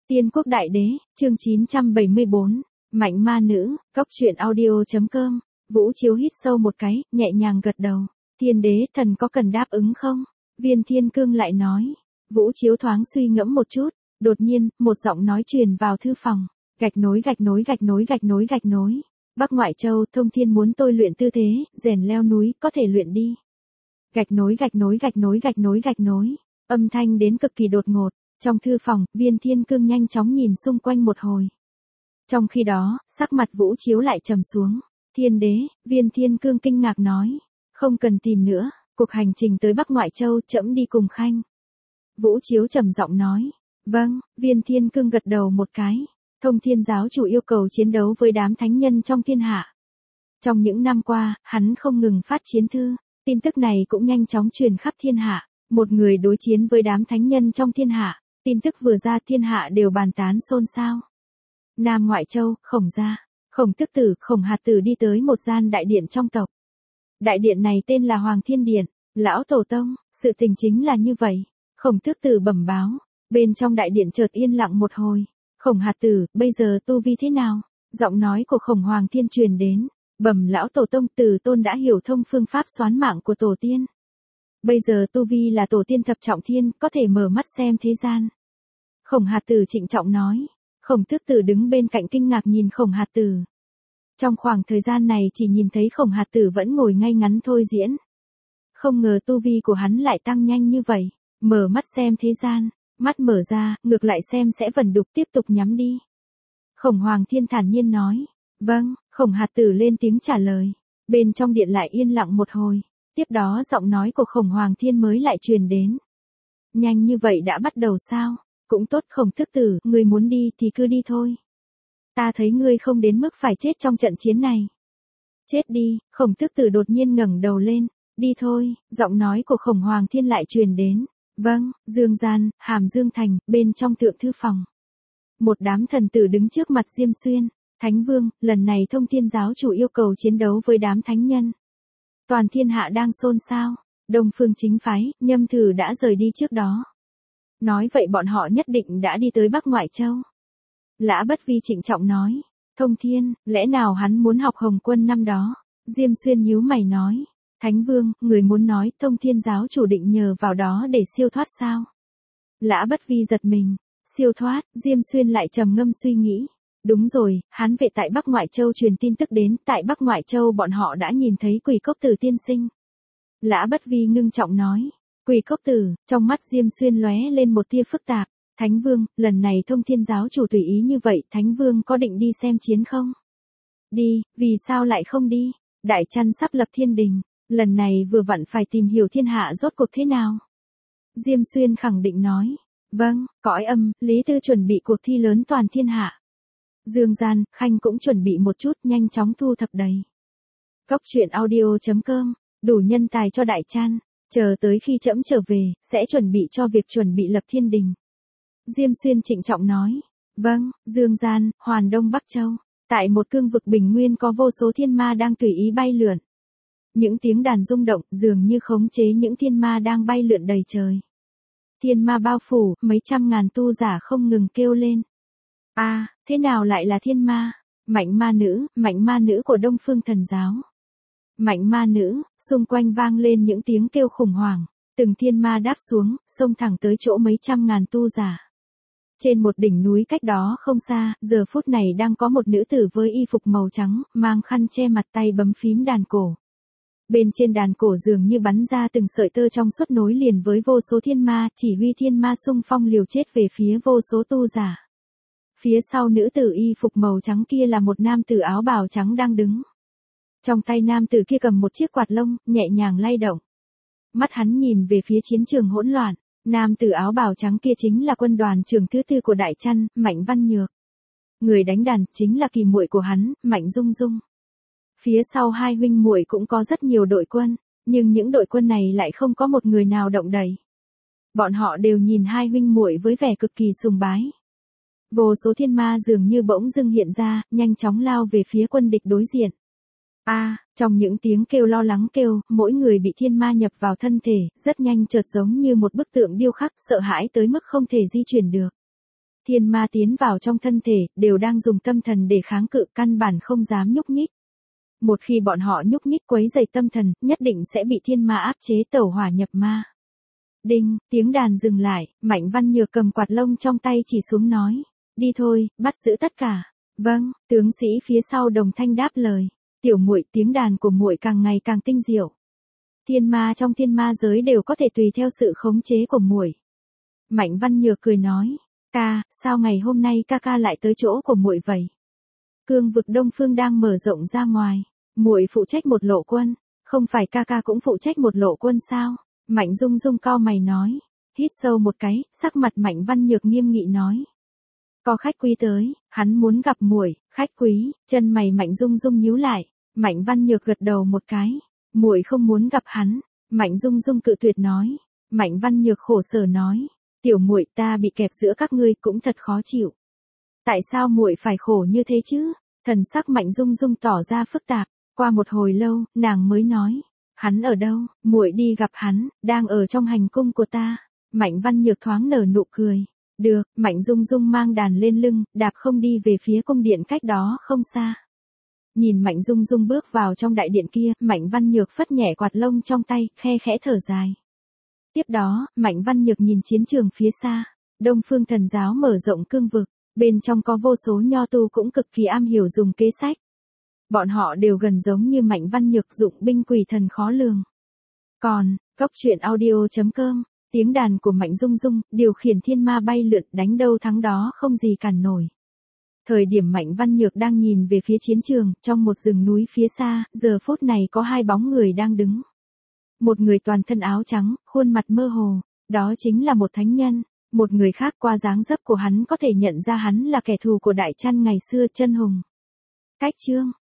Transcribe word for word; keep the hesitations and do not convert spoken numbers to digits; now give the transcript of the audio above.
Tiên Quốc Đại Đế, chương chín trăm bảy mươi bốn, Mạnh Ma Nữ, Cóc Truyện Audio chấm com. Vũ Chiếu hít sâu một cái, nhẹ nhàng gật đầu. Thiên Đế thần có cần đáp ứng không? Viên Thiên Cương lại nói. Vũ Chiếu thoáng suy ngẫm một chút, đột nhiên, một giọng nói truyền vào thư phòng. Gạch nối gạch nối gạch nối gạch nối gạch nối. Bắc Ngoại Châu, Thông Thiên muốn tôi luyện tư thế, rèn leo núi, có thể luyện đi. Gạch nối gạch nối gạch nối gạch nối gạch nối. Âm thanh đến cực kỳ đột ngột. Trong thư phòng, Viên Thiên Cương nhanh chóng nhìn xung quanh một hồi. Trong khi đó, sắc mặt Vũ Chiếu lại trầm xuống. Thiên Đế, Viên Thiên Cương kinh ngạc nói. Không cần tìm nữa, cuộc hành trình tới Bắc Ngoại Châu trẫm đi cùng Khanh. Vũ Chiếu trầm giọng nói. Vâng, Viên Thiên Cương gật đầu một cái. Thông Thiên giáo chủ yêu cầu chiến đấu với đám thánh nhân trong thiên hạ. Trong những năm qua, hắn không ngừng phát chiến thư. Tin tức này cũng nhanh chóng truyền khắp thiên hạ. Một người đối chiến với đám thánh nhân trong thiên hạ. Tin tức vừa ra thiên hạ đều bàn tán xôn xao. Nam Ngoại Châu, Khổng gia, Khổng Tước Tử, Khổng Hạt Tử đi tới một gian đại điện trong tộc. Đại điện này tên là Hoàng Thiên Điện. Lão Tổ Tông, sự tình chính là như vậy. Khổng Tước Tử bẩm báo. Bên trong đại điện chợt yên lặng một hồi. Khổng Hạt Tử, bây giờ tu vi thế nào? Giọng nói của Khổng Hoàng Thiên truyền đến. Bẩm Lão Tổ Tông, Tử tôn đã hiểu thông phương pháp xoán mạng của Tổ tiên. Bây giờ tu vi là Tổ tiên thập trọng thiên, có thể mở mắt xem thế gian. Khổng Hạt Tử trịnh trọng nói. Khổng Tước Tử đứng bên cạnh kinh ngạc nhìn Khổng Hạt Tử. Trong khoảng thời gian này chỉ nhìn thấy Khổng Hạt Tử vẫn ngồi ngay ngắn thôi diễn. Không ngờ tu vi của hắn lại tăng nhanh như vậy. Mở mắt xem thế gian, mắt mở ra, ngược lại xem sẽ vẩn đục tiếp tục nhắm đi. Khổng Hoàng Thiên thản nhiên nói. Vâng, Khổng Hạt Tử lên tiếng trả lời. Bên trong điện lại yên lặng một hồi. Tiếp đó giọng nói của Khổng Hoàng Thiên mới lại truyền đến. Nhanh như vậy đã bắt đầu sao? Cũng tốt Khổng Tước Tử, ngươi muốn đi thì cứ đi thôi. Ta thấy ngươi không đến mức phải chết trong trận chiến này. Chết đi, Khổng Tước Tử đột nhiên ngẩng đầu lên. Đi thôi, giọng nói của Khổng Hoàng Thiên lại truyền đến. Vâng, Dương Gian, Hàm Dương Thành, bên trong thượng thư phòng. Một đám thần tử đứng trước mặt Diêm Xuyên. Thánh Vương, lần này Thông Thiên giáo chủ yêu cầu chiến đấu với đám thánh nhân. Toàn thiên hạ đang xôn xao. Đông Phương chính phái, Nhâm Thử đã rời đi trước đó. Nói vậy bọn họ nhất định đã đi tới Bắc Ngoại Châu. Lã Bất Vi trịnh trọng nói. Thông Thiên, lẽ nào hắn muốn học Hồng Quân năm đó? Diêm Xuyên nhíu mày nói. Thánh Vương, người muốn nói Thông Thiên giáo chủ định nhờ vào đó để siêu thoát sao? Lã Bất Vi giật mình. Siêu thoát, Diêm Xuyên lại trầm ngâm suy nghĩ. Đúng rồi, Hán Vệ tại Bắc Ngoại Châu truyền tin tức đến, tại Bắc Ngoại Châu bọn họ đã nhìn thấy Quỷ Cốc Tử tiên sinh. Lã Bất Vi ngưng trọng nói. Quỷ Cốc Tử, trong mắt Diêm Xuyên lóe lên một tia phức tạp. Thánh Vương, lần này Thông Thiên giáo chủ tùy ý như vậy, Thánh Vương có định đi xem chiến không? Đi, vì sao lại không đi? Đại Trăn sắp lập thiên đình, lần này vừa vặn phải tìm hiểu thiên hạ rốt cuộc thế nào. Diêm Xuyên khẳng định nói. Vâng, cõi âm, Lý Tư chuẩn bị cuộc thi lớn toàn thiên hạ. Dương Gian, Khanh cũng chuẩn bị một chút, nhanh chóng thu thập đầy. Cóc Truyện Audio chấm com, đủ nhân tài cho Đại Trăn. Chờ tới khi trẫm trở về, sẽ chuẩn bị cho việc chuẩn bị lập thiên đình. Diêm Xuyên trịnh trọng nói. Vâng, Dương Gian, Hoàn Đông Bắc Châu. Tại một cương vực bình nguyên có vô số thiên ma đang tùy ý bay lượn. Những tiếng đàn rung động dường như khống chế những thiên ma đang bay lượn đầy trời. Thiên ma bao phủ, mấy trăm ngàn tu giả không ngừng kêu lên. A, à, thế nào lại là thiên ma? Mạnh ma nữ, mạnh ma nữ của Đông Phương Thần giáo. Mạnh ma nữ, xung quanh vang lên những tiếng kêu khủng hoảng. Từng thiên ma đáp xuống, xông thẳng tới chỗ mấy trăm ngàn tu giả. Trên một đỉnh núi cách đó không xa, giờ phút này đang có một nữ tử với y phục màu trắng, mang khăn che mặt tay bấm phím đàn cổ. Bên trên đàn cổ dường như bắn ra từng sợi tơ trong suốt nối liền với vô số thiên ma, chỉ huy thiên ma xung phong liều chết về phía vô số tu giả. Phía sau nữ tử y phục màu trắng kia là một nam tử áo bào trắng đang đứng. Trong tay nam tử kia cầm một chiếc quạt lông, nhẹ nhàng lay động. Mắt hắn nhìn về phía chiến trường hỗn loạn. Nam tử áo bào trắng kia chính là quân đoàn trưởng thứ tư của Đại Trăn, Mạnh Văn Nhược. Người đánh đàn chính là kỳ muội của hắn, Mạnh Dung Dung. Phía sau hai huynh muội cũng có rất nhiều đội quân, nhưng những đội quân này lại không có một người nào động đậy. Bọn họ đều nhìn hai huynh muội với vẻ cực kỳ sùng bái. Vô số thiên ma dường như bỗng dưng hiện ra, nhanh chóng lao về phía quân địch đối diện. A, à, trong những tiếng kêu lo lắng kêu, mỗi người bị thiên ma nhập vào thân thể, rất nhanh chợt giống như một bức tượng điêu khắc, sợ hãi tới mức không thể di chuyển được. Thiên ma tiến vào trong thân thể, đều đang dùng tâm thần để kháng cự, căn bản không dám nhúc nhích. Một khi bọn họ nhúc nhích quấy rầy tâm thần, nhất định sẽ bị thiên ma áp chế tẩu hỏa nhập ma. Đinh, tiếng đàn dừng lại, Mạnh Văn Nhược cầm quạt lông trong tay chỉ xuống nói. Đi thôi, bắt giữ tất cả. Vâng, tướng sĩ phía sau đồng thanh đáp lời. Tiểu muội, tiếng đàn của muội càng ngày càng tinh diệu. Thiên ma trong thiên ma giới đều có thể tùy theo sự khống chế của muội. Mạnh Văn Nhược cười nói. Ca, sao ngày hôm nay ca ca lại tới chỗ của muội vậy? Cương vực Đông Phương đang mở rộng ra ngoài. Muội phụ trách một lộ quân, không phải ca ca cũng phụ trách một lộ quân sao? Mạnh Dung Dung cau mày nói. Hít sâu một cái, sắc mặt Mạnh Văn Nhược nghiêm nghị nói. Có khách quý tới, hắn muốn gặp muội. Khách quý? Chân mày Mạnh Dung Dung nhíu lại. Mạnh Văn Nhược gật đầu một cái. Muội không muốn gặp hắn. Mạnh Dung Dung cự tuyệt nói. Mạnh Văn Nhược khổ sở nói. Tiểu muội, ta bị kẹp giữa các ngươi cũng thật khó chịu. Tại sao muội phải khổ như thế chứ? Thần sắc Mạnh Dung Dung tỏ ra phức tạp. Qua một hồi lâu, nàng mới nói. Hắn ở đâu? Muội đi gặp hắn, đang ở trong hành cung của ta. Mạnh Văn Nhược thoáng nở nụ cười. Được, Mạnh Dung Dung mang đàn lên lưng, đạp không đi về phía cung điện cách đó không xa. Nhìn Mạnh Dung Dung bước vào trong đại điện kia, Mạnh Văn Nhược phất nhẹ quạt lông trong tay, khe khẽ thở dài. Tiếp đó, Mạnh Văn Nhược nhìn chiến trường phía xa. Đông Phương Thần giáo mở rộng cương vực, bên trong có vô số nho tu cũng cực kỳ am hiểu dùng kế sách. Bọn họ đều gần giống như Mạnh Văn Nhược, dụng binh quỷ thần khó lường. Còn, Cốc truyện audio chấm com, tiếng đàn của Mạnh Dung Dung, điều khiển thiên ma bay lượn, đánh đâu thắng đó không gì cản nổi. Thời điểm Mạnh Văn Nhược đang nhìn về phía chiến trường, trong một rừng núi phía xa, giờ phút này có hai bóng người đang đứng. Một người toàn thân áo trắng, khuôn mặt mơ hồ, đó chính là một thánh nhân. Một người khác qua dáng dấp của hắn có thể nhận ra hắn là kẻ thù của Đại Trăn ngày xưa, Chân Hùng. Cách chương